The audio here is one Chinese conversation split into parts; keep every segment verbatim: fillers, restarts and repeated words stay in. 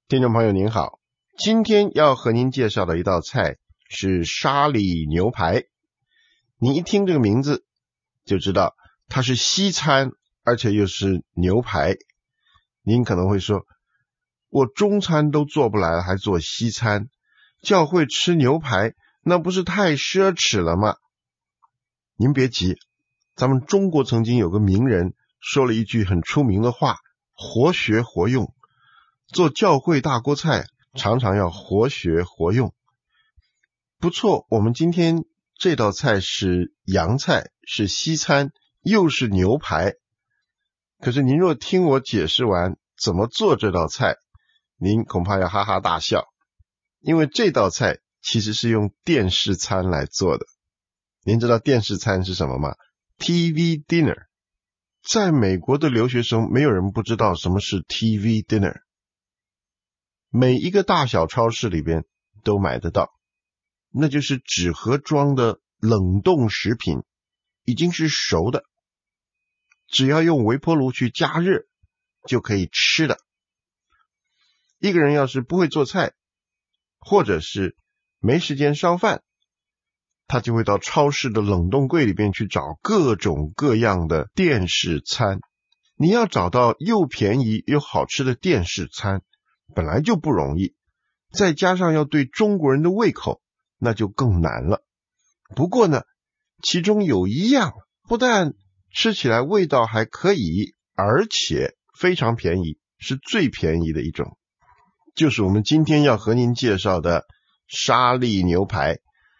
听众朋友您好，今天要和您介绍的一道菜是沙里牛排。您一听这个名字就知道它是西餐，而且又是牛排。您可能会说，我中餐都做不来了，还做西餐？教会吃牛排，那不是太奢侈了吗？您别急，咱们中国曾经有个名人说了一句很出名的话，活学活用。做教会大锅菜常常要活学活用。不错，我们今天这道菜是洋菜，是西餐，又是牛排。可是您若听我解释完怎么做这道菜，您恐怕要哈哈大笑，因为这道菜其实是用电视餐来做的。您知道电视餐是什么吗？ T V dinner。 在美国的留学生没有人不知道什么是 T V dinner，每一个大小超市里边都买得到，那就是纸盒装的冷冻食品，已经是熟的，只要用微波炉去加热就可以吃的。一个人要是不会做菜，或者是没时间烧饭，他就会到超市的冷冻柜里边去找各种各样的电视餐。你要找到又便宜又好吃的电视餐本来就不容易，再加上要对中国人的胃口，那就更难了。不过呢，其中有一样不但吃起来味道还可以，而且非常便宜，是最便宜的一种，就是我们今天要和您介绍的沙利牛排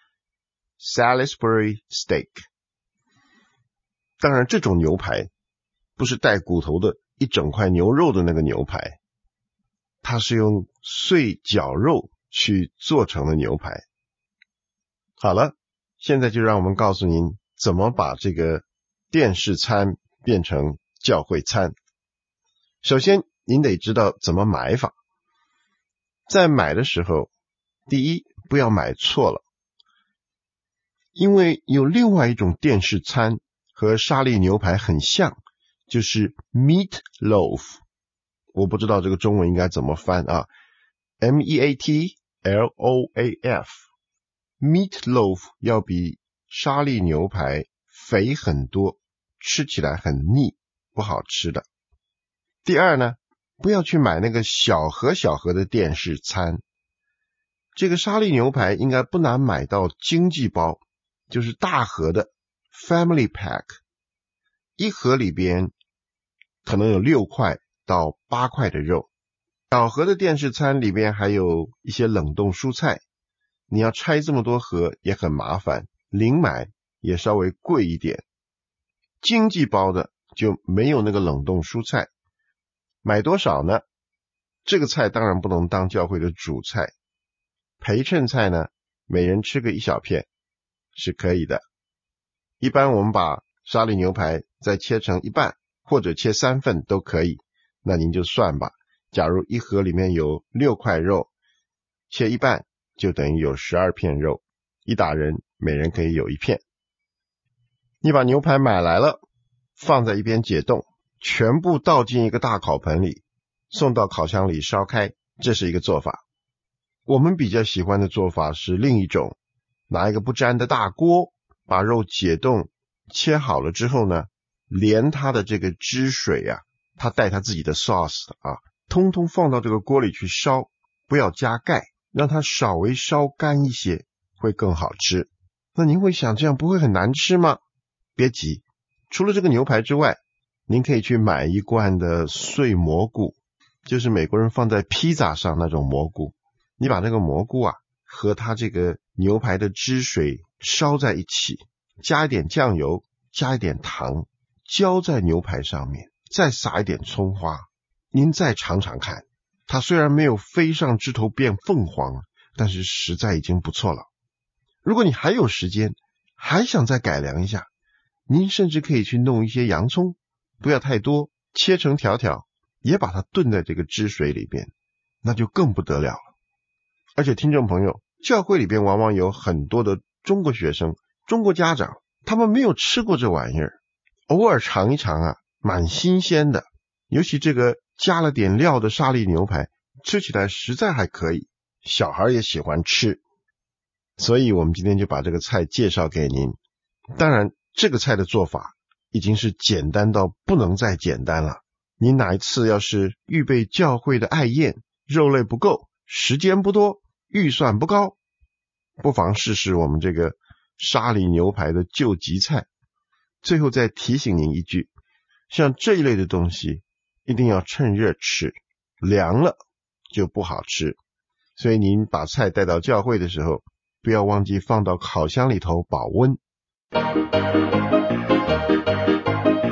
Salisbury Steak。 当然这种牛排不是带骨头的一整块牛肉的那个牛排，它是用碎绞肉去做成的牛排。好了，现在就让我们告诉您怎么把这个电视餐变成教会餐。首先您得知道怎么买法。在买的时候，第一，不要买错了，因为有另外一种电视餐和沙利牛排很像，就是 meat loaf。我不知道这个中文应该怎么翻啊 M E A T L O A F。 Meat loaf 要比沙利牛排肥很多，吃起来很腻，不好吃的。第二呢，不要去买那个小盒小盒的电视餐。这个沙利牛排应该不难买到经济包，就是大盒的 Family Pack， 一盒里边可能有六块到八块的肉。小盒的电视餐里边还有一些冷冻蔬菜，你要拆这么多盒也很麻烦，零买也稍微贵一点。经济包的就没有那个冷冻蔬菜。买多少呢？这个菜当然不能当教会的主菜，陪衬菜呢，每人吃个一小片是可以的。一般我们把沙利牛排再切成一半或者切三份都可以，那您就算吧。假如一盒里面有六块肉，切一半就等于有十二片肉，一打人每人可以有一片。你把牛排买来了，放在一边解冻，全部倒进一个大烤盆里，送到烤箱里烧开，这是一个做法。我们比较喜欢的做法是另一种，拿一个不粘的大锅，把肉解冻切好了之后呢，连它的这个汁水啊，它带它自己的 sauce 啊，通通放到这个锅里去烧，不要加盖，让它稍微烧干一些会更好吃。那您会想，这样不会很难吃吗？别急，除了这个牛排之外，您可以去买一罐的碎蘑菇，就是美国人放在披萨上那种蘑菇。你把那个蘑菇啊和它这个牛排的汁水烧在一起，加一点酱油，加一点糖，浇在牛排上面，再撒一点葱花。您再尝尝看，它虽然没有飞上枝头变凤凰，但是实在已经不错了。如果你还有时间，还想再改良一下，您甚至可以去弄一些洋葱，不要太多，切成条条，也把它炖在这个汁水里边，那就更不得了了。而且听众朋友，教会里边往往有很多的中国学生、中国家长，他们没有吃过这玩意儿，偶尔尝一尝啊，蛮新鲜的。尤其这个加了点料的沙利牛排， 吃起来实在还可以，小孩也喜欢吃，所以我们今天就把这个菜介绍给您。当然这个菜的做法已经是简单到不能再简单了，您哪一次要是预备教会的爱宴，肉类不够，时间不多，预算不高，不妨试试我们这个沙里牛排的救急菜。最后再提醒您一句，像这一类的东西一定要趁热吃，凉了就不好吃，所以您把菜带到教会的时候，不要忘记放到烤箱里头保温。